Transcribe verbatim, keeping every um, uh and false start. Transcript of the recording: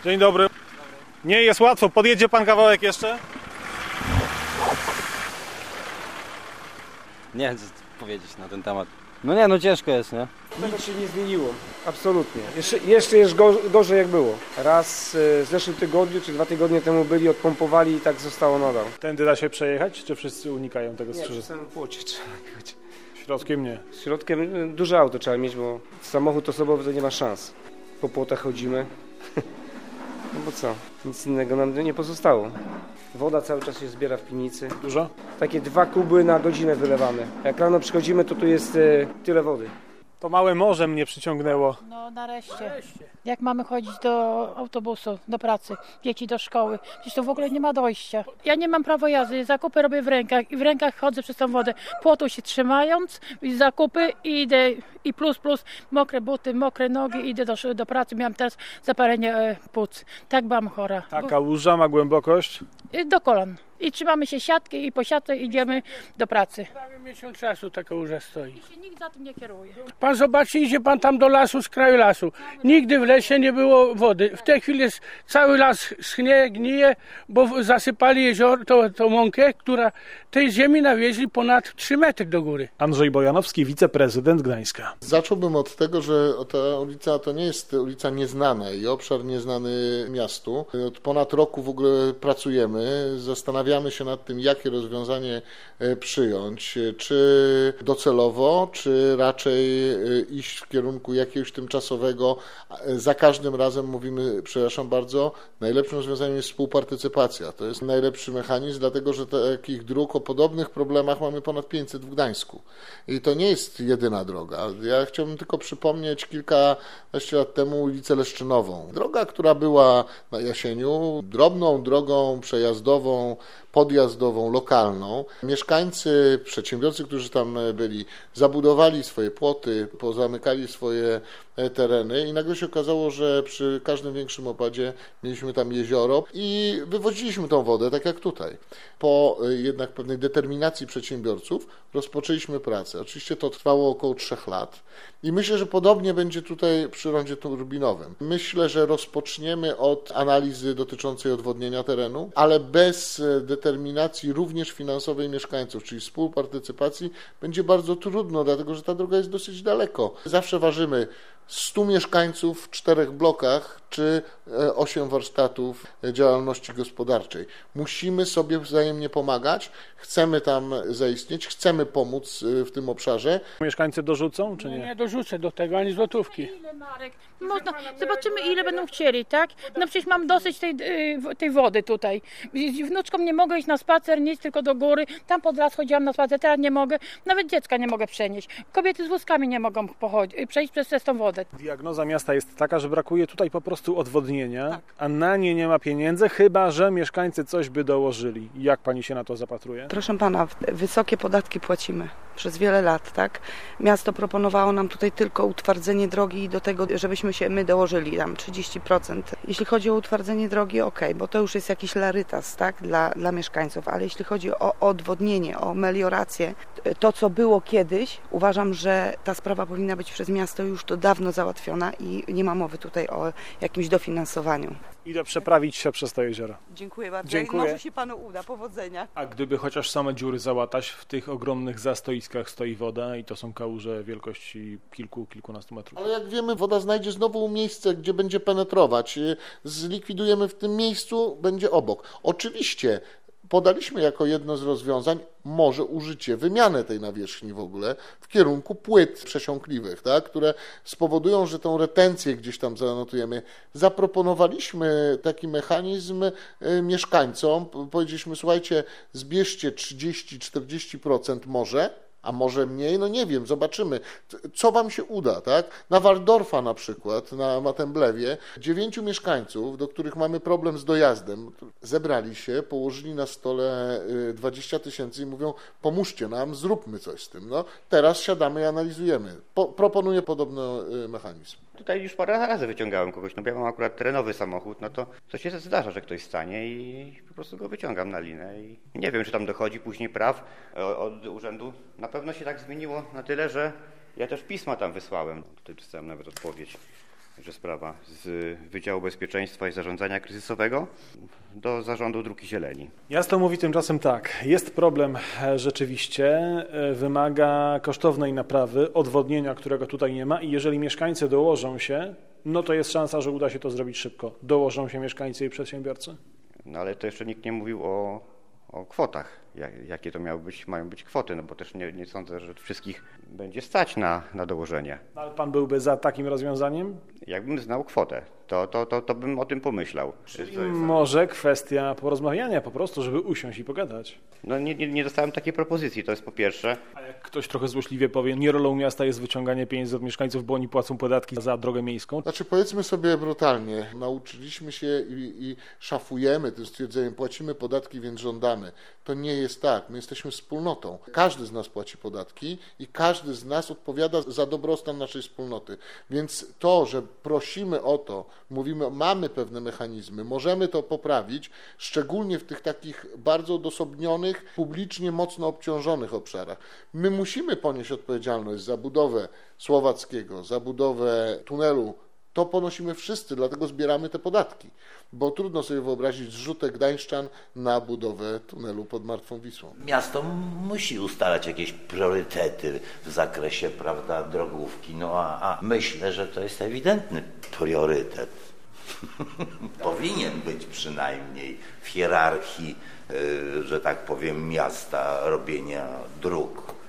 Dzień dobry. Nie jest łatwo. Podjedzie pan kawałek jeszcze? Nie wiem, co powiedzieć na ten temat. No nie, no ciężko jest, nie? Nic się nie zmieniło, absolutnie. Jeszcze, jeszcze jest gorzej, gorzej jak było. Raz w zeszłym tygodniu, czy dwa tygodnie temu byli, odpompowali i tak zostało nadal. Tędy da się przejechać, czy wszyscy unikają tego Nie, skrzyżowania? w samym płocie trzeba jechać. Środkiem nie. Środkiem duże auto trzeba mieć, bo samochód osobowy to nie ma szans. Po płotach chodzimy. No bo co? Nic innego nam nie pozostało. Woda cały czas się zbiera w piwnicy. Dużo? Takie dwa kuby na godzinę wylewamy. Jak rano przychodzimy, to tu jest e, tyle wody. To małe morze mnie przyciągnęło. No nareszcie. Jak mamy chodzić do autobusu, do pracy, dzieci do szkoły? Przecież to w ogóle nie ma dojścia. Ja nie mam prawa jazdy, zakupy robię w rękach i w rękach chodzę przez tą wodę. Płotu się trzymając, i zakupy i idę i plus plus, mokre buty, mokre nogi, idę do, do pracy. Miałam teraz zapalenie e, płuc. Tak byłam chora. Taka łuża ma głębokość? Bo, do kolan. I trzymamy się siatki i po siatce idziemy do pracy. Prawie miesiąc czasu taka łuża stoi. I się nikt za tym nie kieruje. Pan zobaczy, idzie pan tam do lasu, z kraju lasu. Nigdy w lesie nie było wody. W tej chwili jest cały las schnie, gnije, bo zasypali jezioro, to, to mąkę, która tej ziemi nawieźli ponad trzy metry do góry. Andrzej Bojanowski, wiceprezydent Gdańska. Zacząłbym od tego, że ta ulica to nie jest ulica nieznana i obszar nieznany miastu. Od ponad roku w ogóle pracujemy, zastanawiamy się nad tym, jakie rozwiązanie przyjąć, czy docelowo, czy raczej iść w kierunku jakiegoś tymczasowego. Za każdym razem mówimy, przepraszam bardzo, najlepszym rozwiązaniem jest współpartycypacja. To jest najlepszy mechanizm, dlatego że takich dróg o podobnych problemach mamy ponad pięćset w Gdańsku. I to nie jest jedyna droga. Ja chciałbym tylko przypomnieć kilkanaście lat temu ulicę Leszczynową. Droga, która była na Jasieniu, drobną drogą przejazdową, podjazdową, lokalną. Mieszkańcy, przedsiębiorcy, którzy tam byli, zabudowali swoje płoty, pozamykali swoje tereny i nagle się okazało, że przy każdym większym opadzie mieliśmy tam jezioro i wywoziliśmy tą wodę, tak jak tutaj. Po jednak pewnej determinacji przedsiębiorców rozpoczęliśmy pracę. Oczywiście to trwało około trzech lat i myślę, że podobnie będzie tutaj przy rondzie turbinowym. Myślę, że rozpoczniemy od analizy dotyczącej odwodnienia terenu, ale bez determinacji również finansowej mieszkańców, czyli współpartycypacji, będzie bardzo trudno, dlatego że ta droga jest dosyć daleko. Zawsze ważymy stu mieszkańców w czterech blokach czy osiem warsztatów działalności gospodarczej. Musimy sobie wzajemnie pomagać, chcemy tam zaistnieć, chcemy pomóc w tym obszarze. Mieszkańcy dorzucą, czy nie? Nie, nie dorzucę do tego ani złotówki. Ile, Marek? Można, zobaczymy, ile będą chcieli, tak? No przecież mam dosyć tej, tej wody tutaj. Z wnuczką nie mogę iść na spacer, nic, tylko do góry. Tam pod las chodziłam na spacer, teraz nie mogę. Nawet dziecka nie mogę przenieść. Kobiety z wózkami nie mogą pochodzić, przejść przez tą wodę. Diagnoza miasta jest taka, że brakuje tutaj po prostu odwodnienia, tak, a na nie nie ma pieniędzy, chyba że mieszkańcy coś by dołożyli. Jak pani się na to zapatruje? Proszę pana, wysokie podatki płacimy przez wiele lat, tak? Miasto proponowało nam tutaj tylko utwardzenie drogi i do tego, żebyśmy się my dołożyli tam trzydzieści procent. Jeśli chodzi o utwardzenie drogi, ok, bo to już jest jakiś larytas, tak, dla, dla mieszkańców, ale jeśli chodzi o odwodnienie, o meliorację, to co było kiedyś, uważam, że ta sprawa powinna być przez miasto już to dawno załatwiona i nie ma mowy tutaj o jakimś dofinansowaniu. Idę przeprawić się przez to jezioro. Dziękuję bardzo. Dziękuję. Może się panu uda. Powodzenia. A gdyby chociaż same dziury załatać, w tych ogromnych zastoiskach stoi woda i to są kałuże wielkości kilku, kilkunastu metrów. Ale jak wiemy, woda znajdzie znowu miejsce, gdzie będzie penetrować. Zlikwidujemy w tym miejscu, będzie obok. Oczywiście podaliśmy jako jedno z rozwiązań może użycie, wymianę tej nawierzchni w ogóle w kierunku płyt przesiąkliwych, tak, które spowodują, że tą retencję gdzieś tam zanotujemy. Zaproponowaliśmy taki mechanizm mieszkańcom, powiedzieliśmy, słuchajcie, zbierzcie trzydzieści do czterdziestu procent może, a może mniej, no nie wiem, zobaczymy, co wam się uda, tak? Na Waldorfa na przykład, na Matemblewie, dziewięciu mieszkańców, do których mamy problem z dojazdem, zebrali się, położyli na stole dwadzieścia tysięcy i mówią, pomóżcie nam, zróbmy coś z tym. No, teraz siadamy i analizujemy. Po, proponuję podobny mechanizm. Tutaj już parę razy wyciągałem kogoś, no bo ja mam akurat terenowy samochód, no to to się zdarza, że ktoś stanie i po prostu go wyciągam na linę i nie wiem, czy tam dochodzi później praw od urzędu. Na pewno się tak zmieniło na tyle, że ja też pisma tam wysłałem, tutaj dostałem nawet odpowiedź że sprawa z Wydziału Bezpieczeństwa i Zarządzania Kryzysowego do Zarządu Dróg i Zieleni. Miasto mówi tymczasem tak, jest problem rzeczywiście, wymaga kosztownej naprawy, odwodnienia, którego tutaj nie ma i jeżeli mieszkańcy dołożą się, no to jest szansa, że uda się to zrobić szybko. Dołożą się mieszkańcy i przedsiębiorcy? No ale to jeszcze nikt nie mówił o, o kwotach. Jakie to miały być, mają być kwoty, no bo też nie, nie sądzę, że wszystkich będzie stać na, na dołożenie. Ale pan byłby za takim rozwiązaniem? Jakbym znał kwotę, to, to, to, to bym o tym pomyślał. Czyli może kwestia porozmawiania po prostu, żeby usiąść i pogadać. No nie, nie, nie dostałem takiej propozycji, to jest po pierwsze. A jak ktoś trochę złośliwie powie, nie rolą miasta jest wyciąganie pieniędzy od mieszkańców, bo oni płacą podatki za drogę miejską. Znaczy powiedzmy sobie brutalnie, nauczyliśmy się i, i szafujemy tym stwierdzeniem, płacimy podatki, więc żądamy. To nie jest tak, my jesteśmy wspólnotą. Każdy z nas płaci podatki i każdy z nas odpowiada za dobrostan naszej wspólnoty. Więc to, że prosimy o to, mówimy, mamy pewne mechanizmy, możemy to poprawić, szczególnie w tych takich bardzo odosobnionych, publicznie mocno obciążonych obszarach. My musimy ponieść odpowiedzialność za budowę Słowackiego, za budowę tunelu. To ponosimy wszyscy, dlatego zbieramy te podatki, bo trudno sobie wyobrazić zrzutę gdańszczan na budowę tunelu pod Martwą Wisłą. Miasto musi ustalać jakieś priorytety w zakresie, prawda, drogówki, no a, a myślę, że to jest ewidentny priorytet. Powinien być przynajmniej w hierarchii, że tak powiem, miasta robienia dróg.